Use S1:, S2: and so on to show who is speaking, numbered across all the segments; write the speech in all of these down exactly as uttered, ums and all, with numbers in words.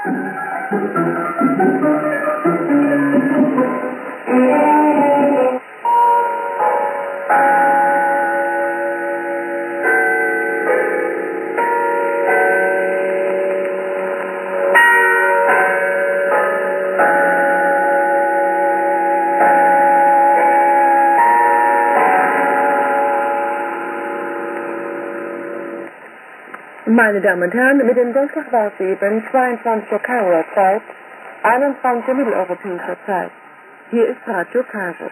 S1: Meine Damen und Herren, mit dem Durchschlag war es eben zweiundzwanzig Uhr Kairoer Zeit, einundzwanzig Uhr mitteleuropäischer Zeit. Hier ist Radio Kairo.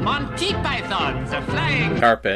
S2: Monty Python, the Flying
S3: Carpet.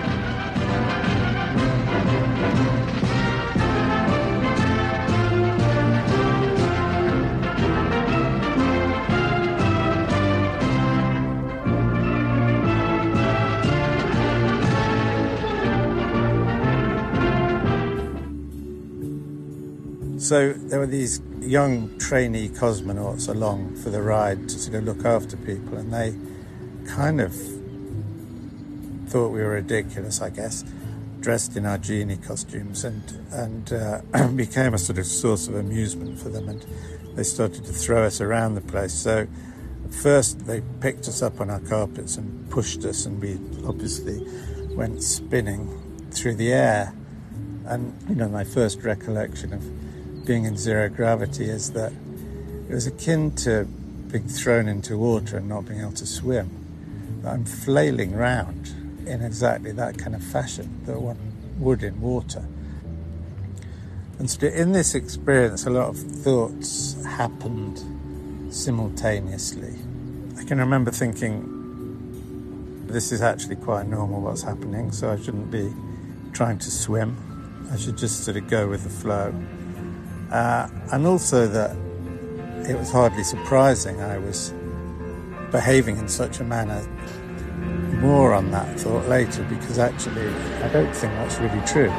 S4: So there were these young trainee cosmonauts along for the ride to sort of look after people, and they kind of thought we were ridiculous, I guess, dressed in our genie costumes, and and uh, became a sort of source of amusement for them, and they started to throw us around the place. So at first they picked us up on our carpets and pushed us, and we obviously went spinning through the air. And, you know, my first recollection of being in zero gravity is that it was akin to being thrown into water and not being able to swim. I'm flailing round in exactly that kind of fashion that one would in water. And so in this experience, a lot of thoughts happened simultaneously. I can remember thinking, this is actually quite normal what's happening, so I shouldn't be trying to swim. I should just sort of go with the flow. Uh, and also that it was hardly surprising I was behaving in such a manner. More on that thought later, because actually I don't think that's really true.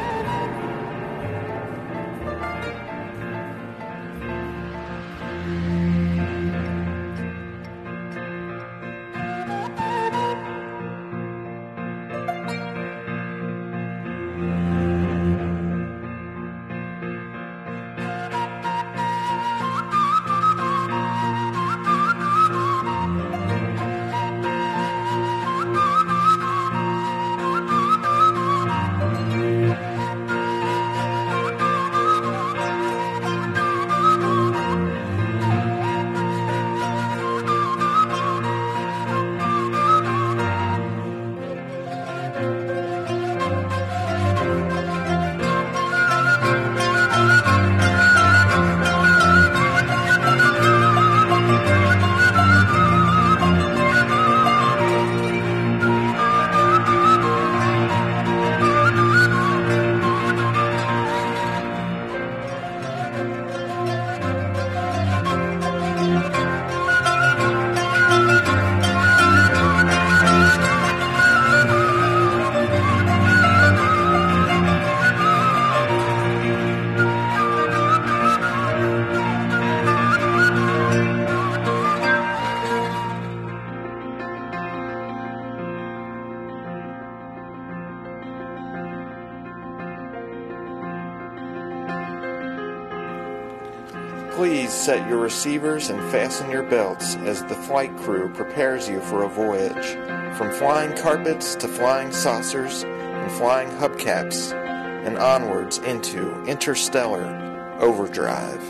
S5: Please set your receivers and fasten your belts as the flight crew prepares you for a voyage. From flying carpets to flying saucers and flying hubcaps and onwards into interstellar overdrive.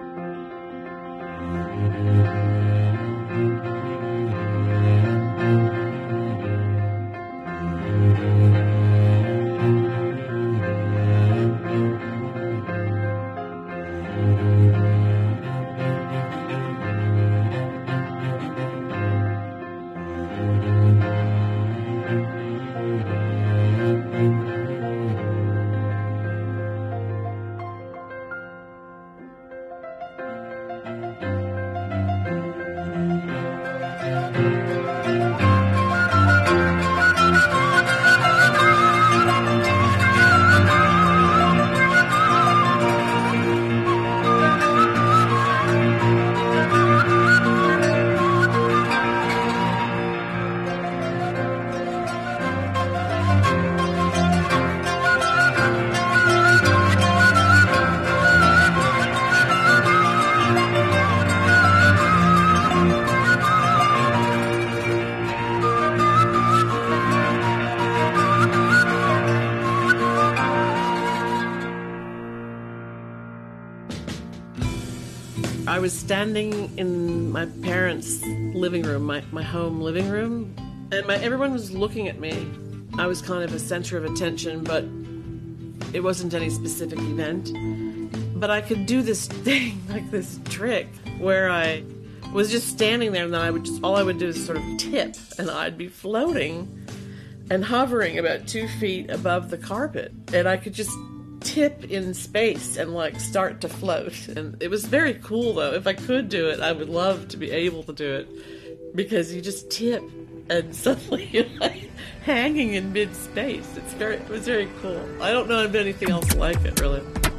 S6: I was standing in my parents' living room, my, my home living room, and my, everyone was looking at me. I was kind of a center of attention, but it wasn't any specific event. But I could do this thing, like this trick, where I was just standing there, and then I would just, all I would do is sort of tip, and I'd be floating and hovering about two feet above the carpet, and I could just tip in space and like start to float. And it was very cool though. If I could do it, I would love to be able to do it, because you just tip and suddenly you're like hanging in mid-space. It's very, it was very cool. I don't know of anything else like it, really.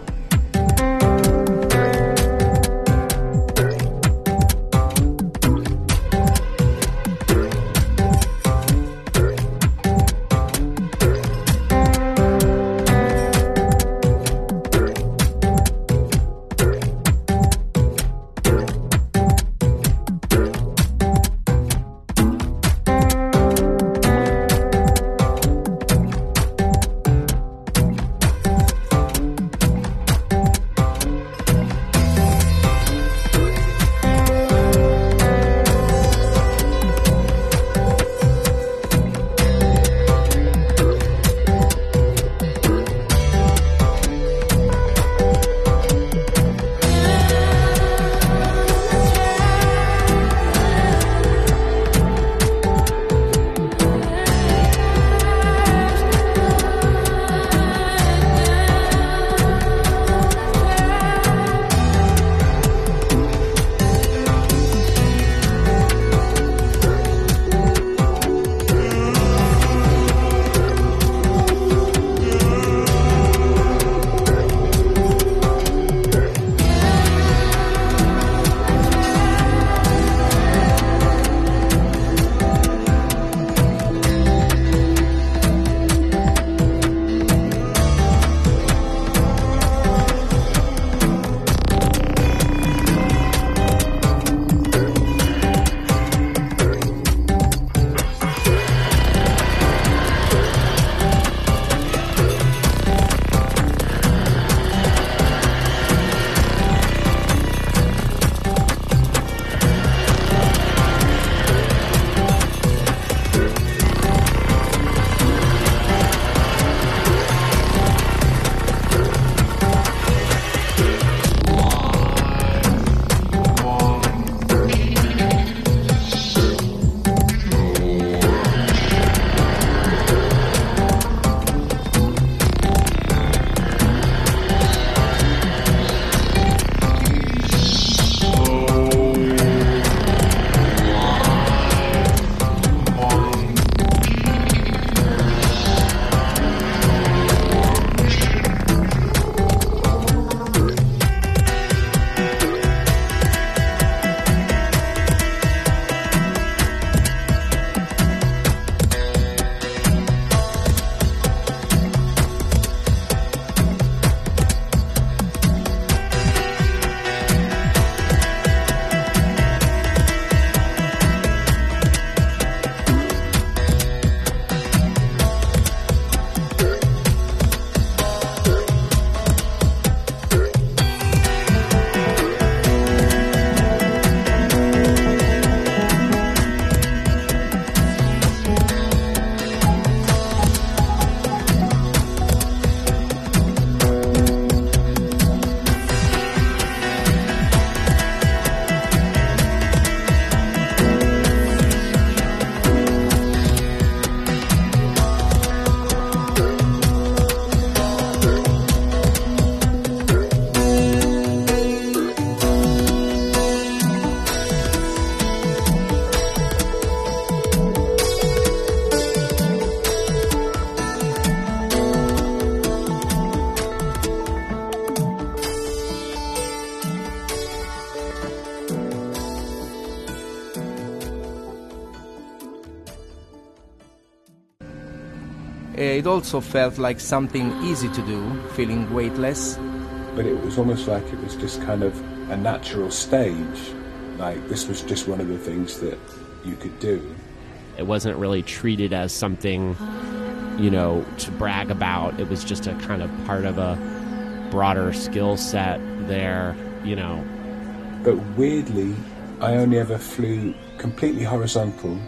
S3: It also felt like something easy to do, feeling weightless.
S7: But it was almost like it was just kind of a natural stage. Like this was just one of the things that you could do.
S8: It wasn't really treated as something, you know, to brag about. It was just a kind of part of a broader skill set there, you know.
S7: But weirdly, I only ever flew completely horizontal,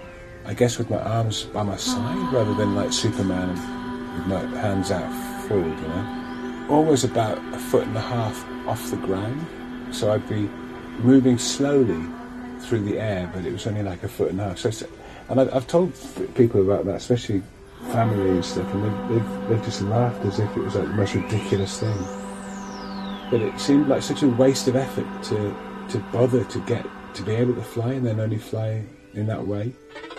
S7: I guess with my arms by my side rather than like Superman with my hands out forward, you know. Always about a foot and a half off the ground. So I'd be moving slowly through the air, but it was only like a foot and a half. So, it's, and I, I've told people about that, especially family and stuff, and they've, they've, they've just laughed as if it was like the most ridiculous thing. But it seemed like such a waste of effort to to bother to get to be able to fly and then only fly in that way.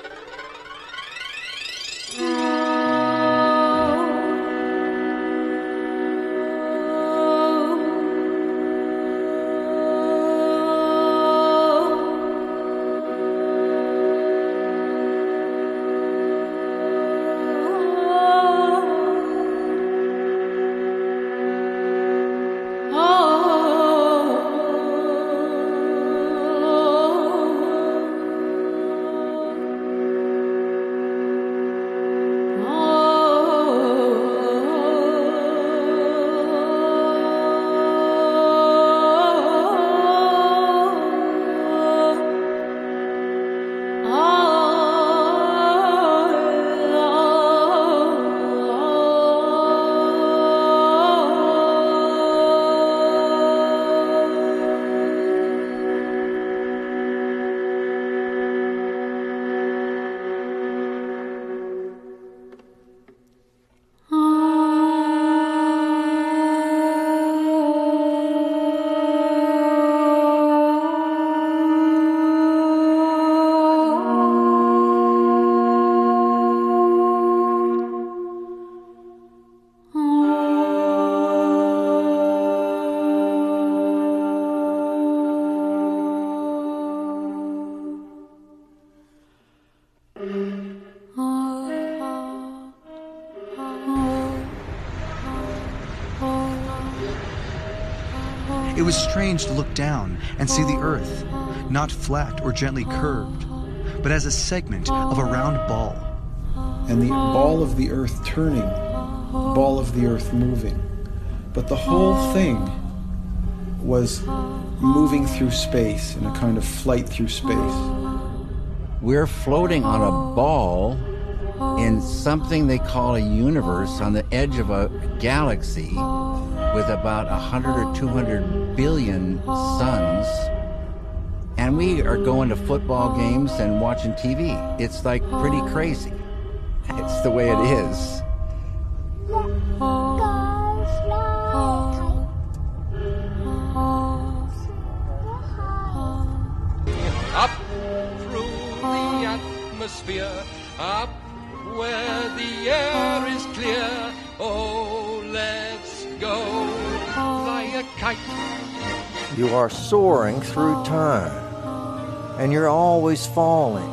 S9: It was strange to look down and see the Earth, not flat or gently curved, but as a segment of a round ball.
S10: And the ball of the Earth turning, the ball of the Earth moving. But the whole thing was moving through space, in a kind of flight through space.
S11: We're floating on a ball in something they call a universe on the edge of a galaxy with about one hundred or two hundred billion suns. And we are going to football games and watching T V. It's like pretty crazy. It's the way it is.
S12: Up through the atmosphere, up where the air is clear. Oh, let's go fly a kite.
S13: You are soaring through time, and you're always falling.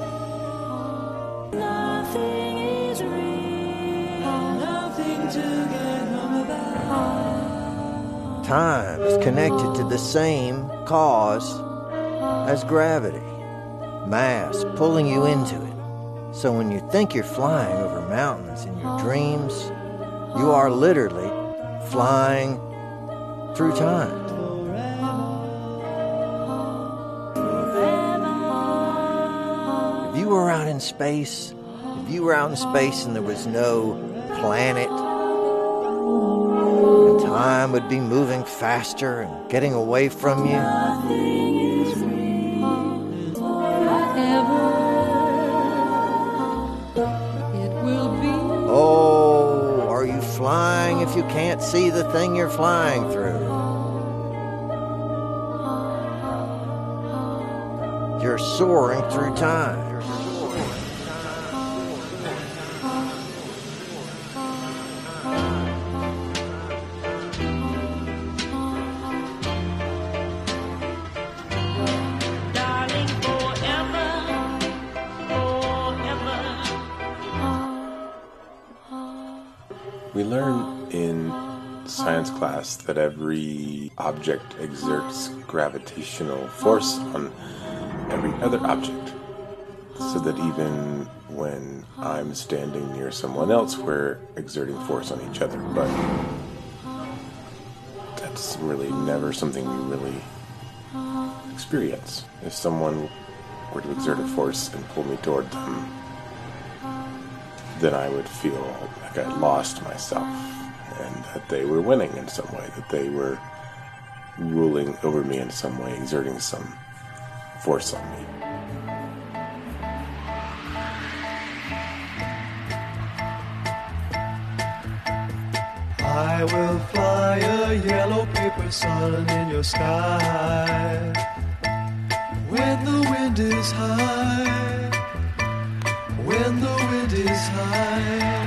S14: Nothing is real, nothing to get home about.
S13: Time is connected to the same cause as gravity, mass pulling you into it. So when you think you're flying over mountains in your dreams, you are literally flying through time. If you were out in space, if you were out in space and there was no planet, and time would be moving faster and getting away from you. Oh, are you flying if you can't see the thing you're flying through? You're soaring through time.
S15: We learn in science class that every object exerts gravitational force on every other object, so that even when I'm standing near someone else, we're exerting force on each other. But that's really never something we really experience. If someone were to exert a force and pull me toward them, then I would feel like I lost myself and that they were winning in some way, that they were ruling over me in some way, exerting some force on me.
S16: I will fly a yellow paper sun in your sky. When the wind is high, when the wind is high.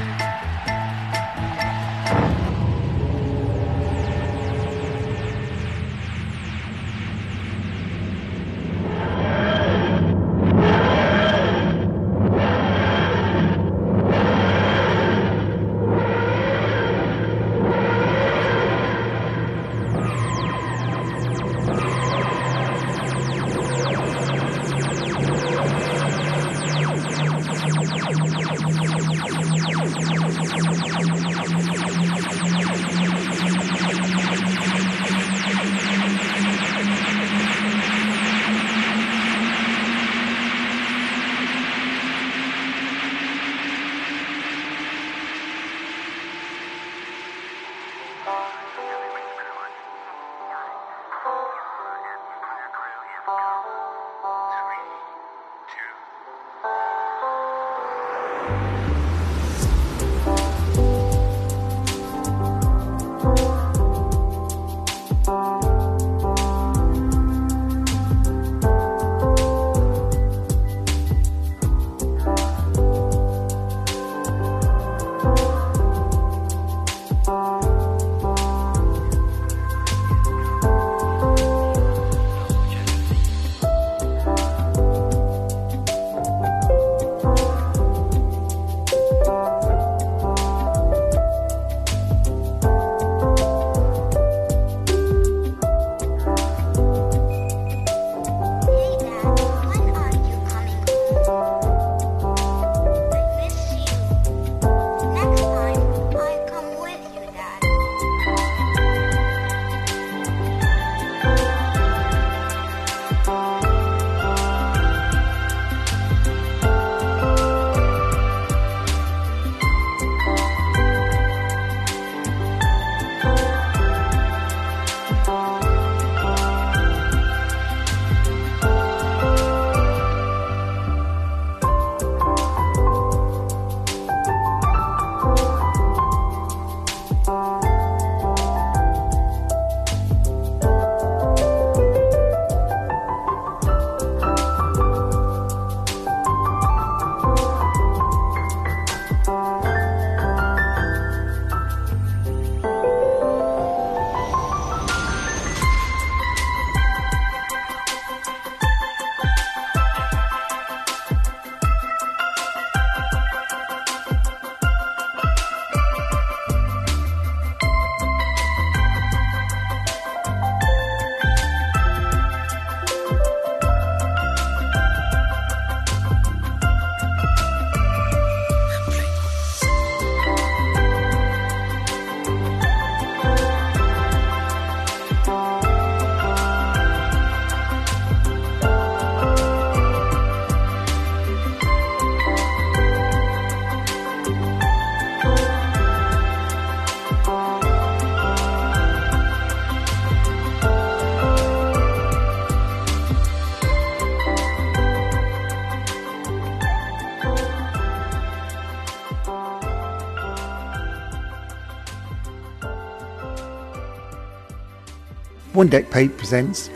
S17: One Deck Pete presents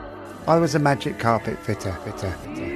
S17: I Was a Magic Carpet Fitter. fitter, fitter.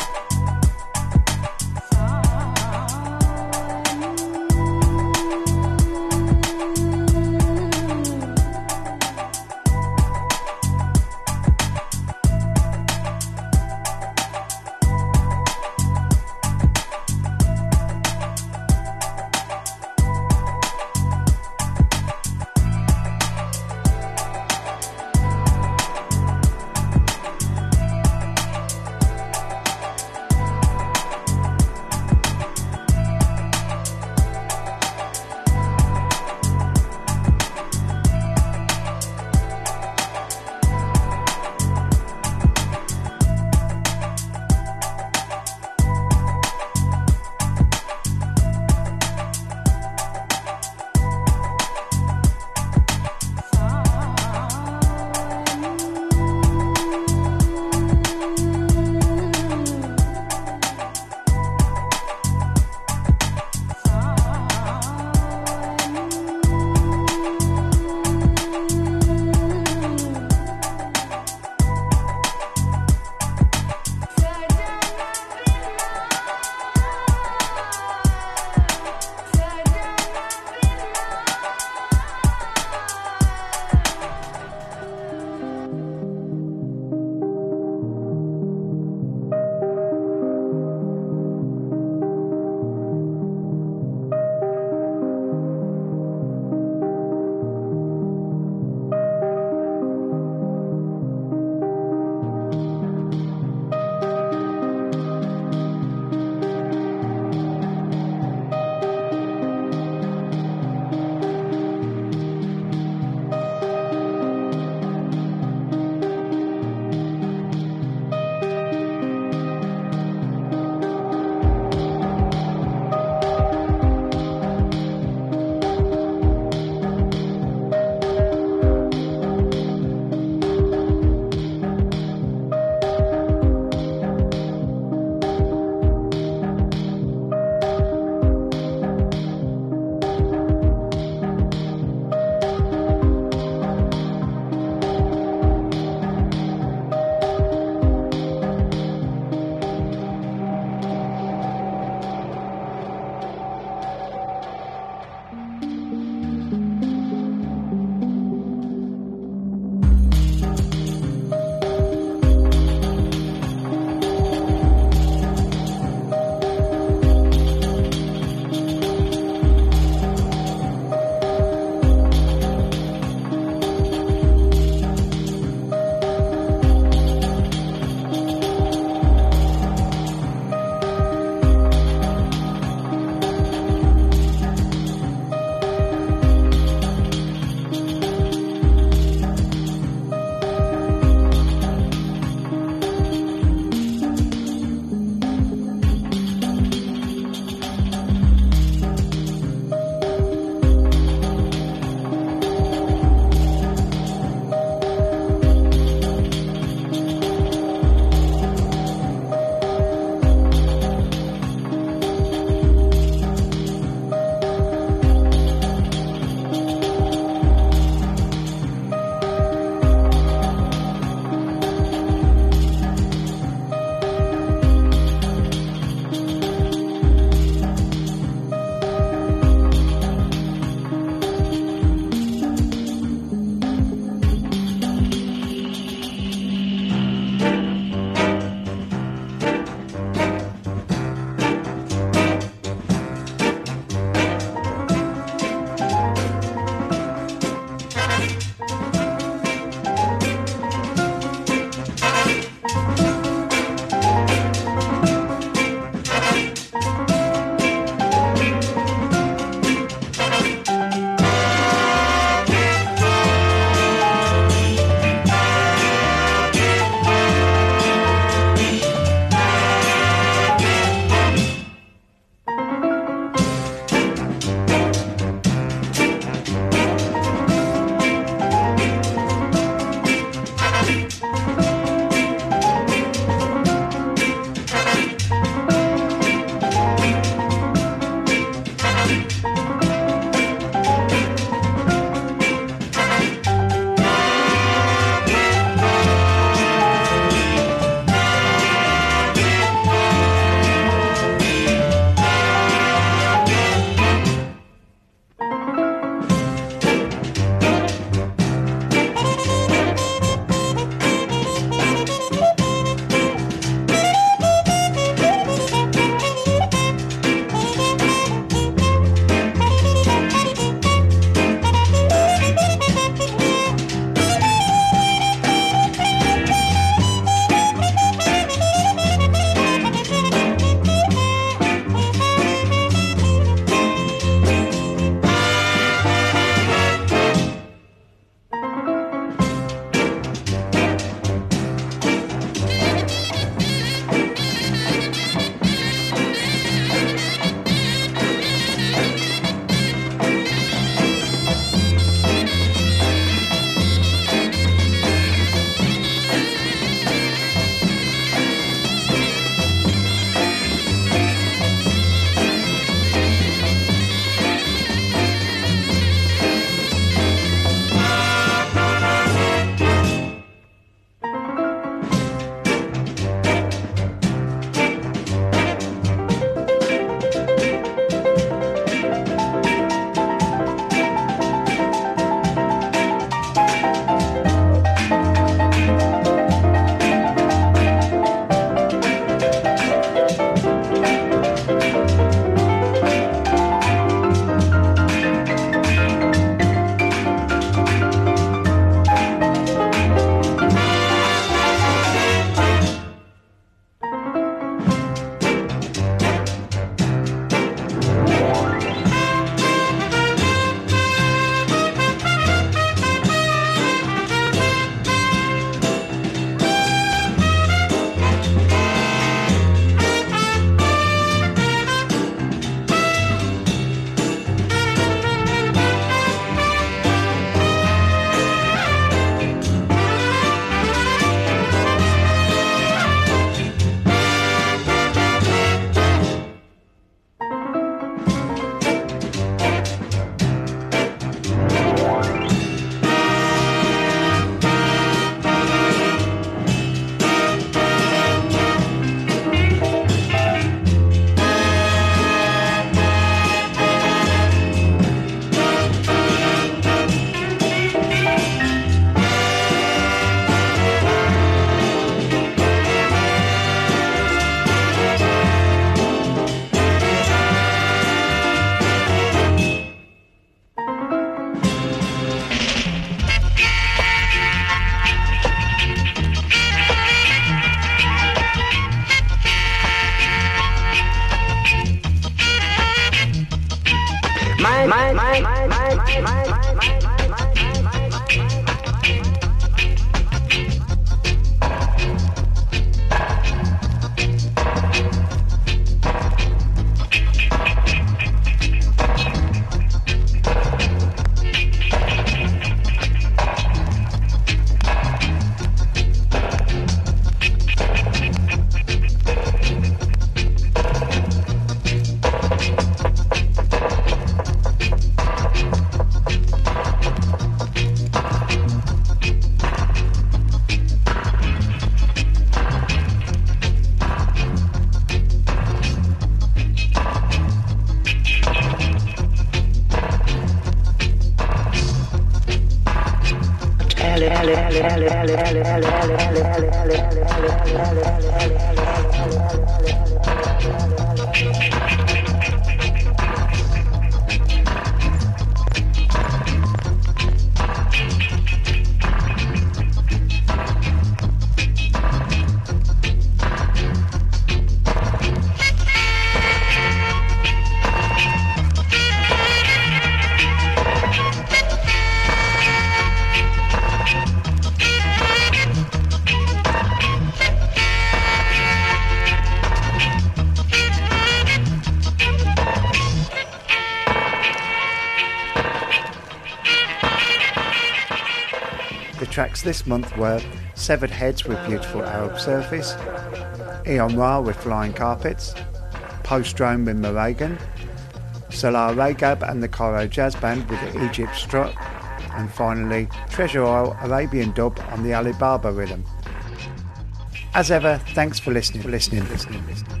S17: Tracks this month were Severed Heads with Beautiful Arab Surface, Eon Ra with Flying Carpets, Post Drone with Moragan, Salah Regab and the Cairo Jazz Band with the Egypt Strut, and finally Treasure Isle Arabian Dub on the Alibaba rhythm. As ever, thanks for listening, for listening, listening, listening.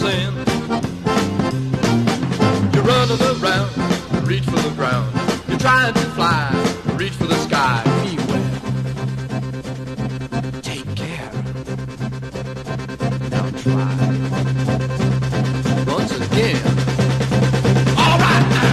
S12: sand. You're running around, reach for the ground. You're trying to fly, reach for the sky. Beware. Take care. Now try. Once again. All right now.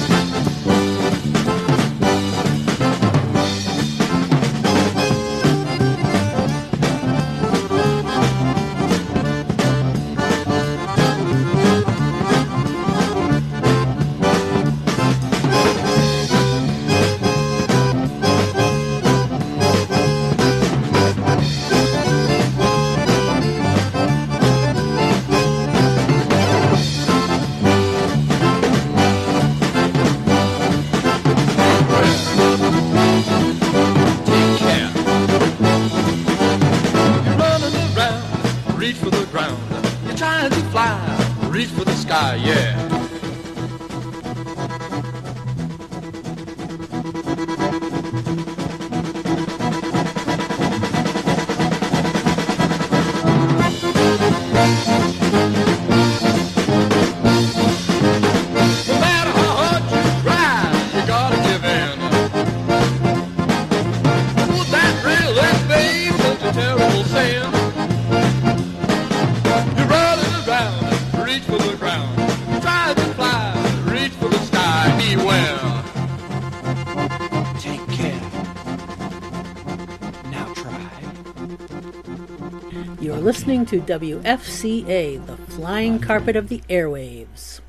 S18: Listening to W F C A, the flying carpet of the airwaves.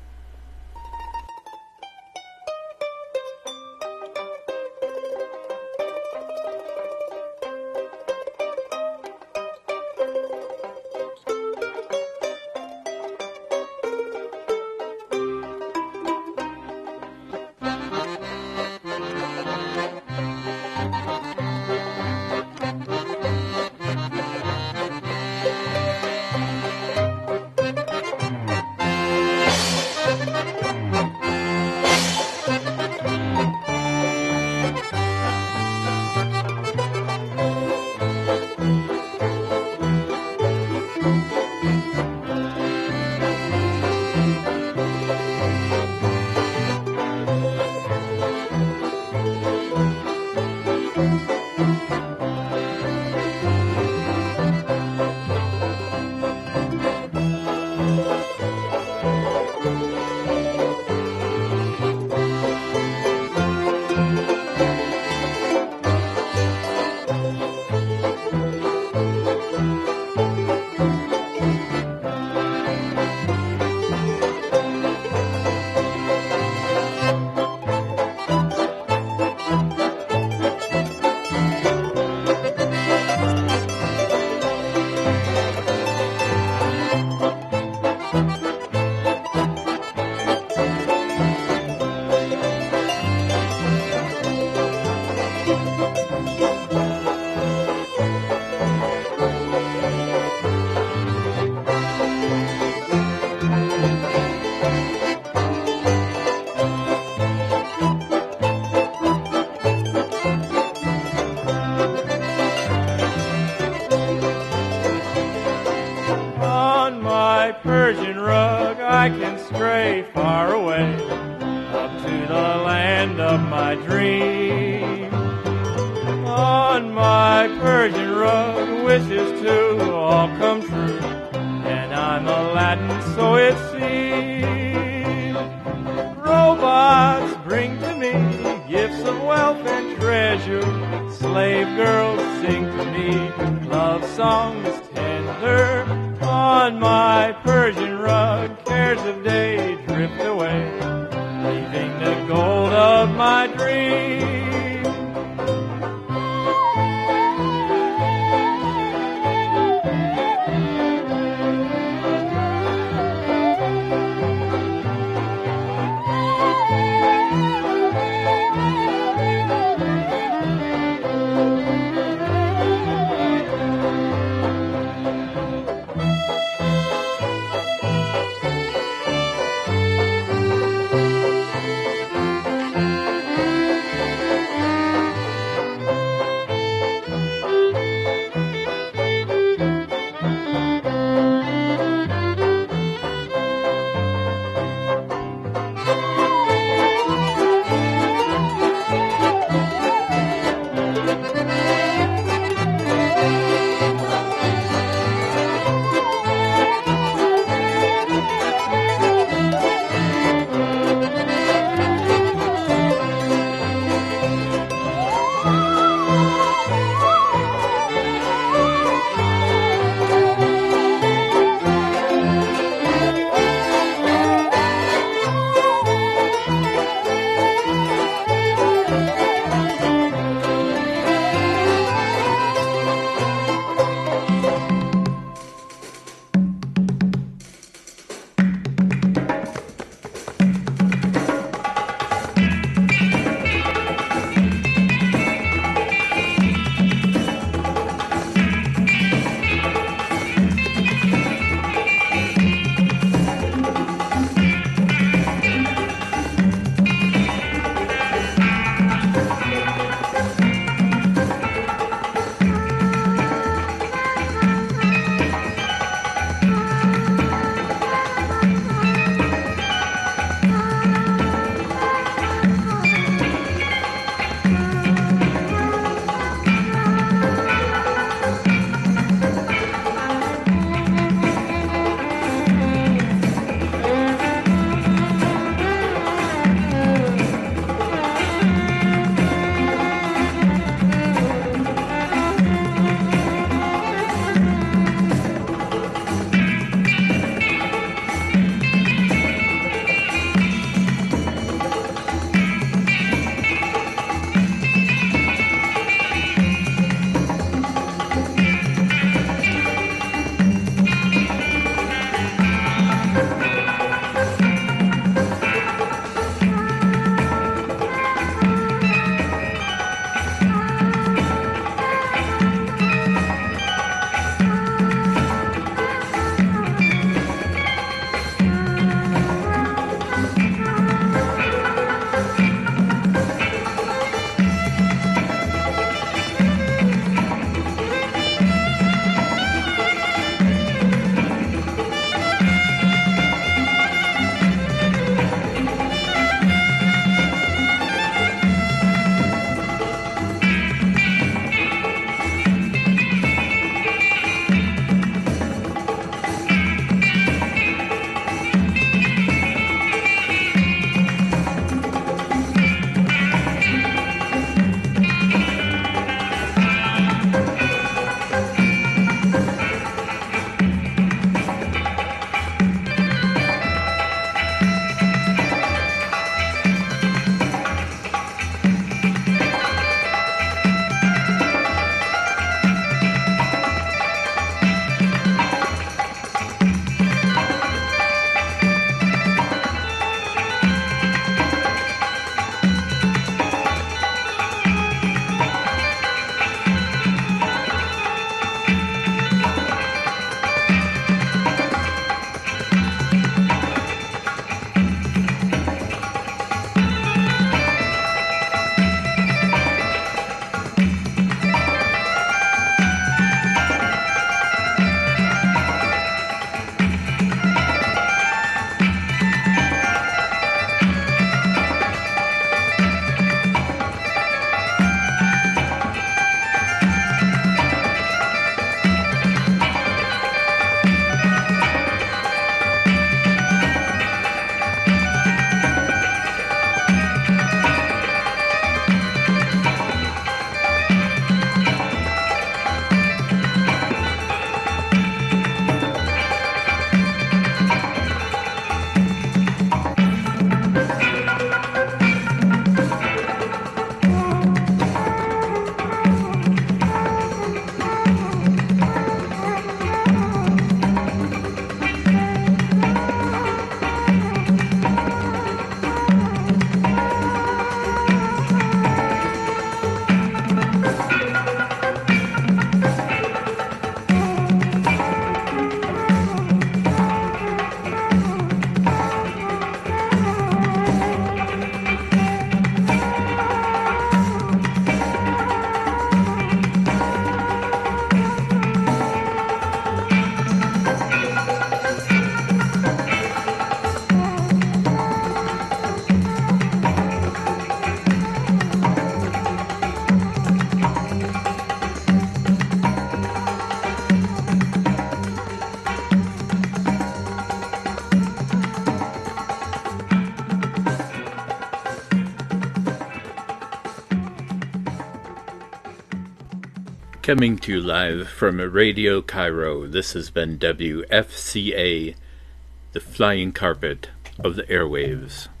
S19: Coming to you live from Radio Cairo, this has been W F C A, the flying carpet of the airwaves.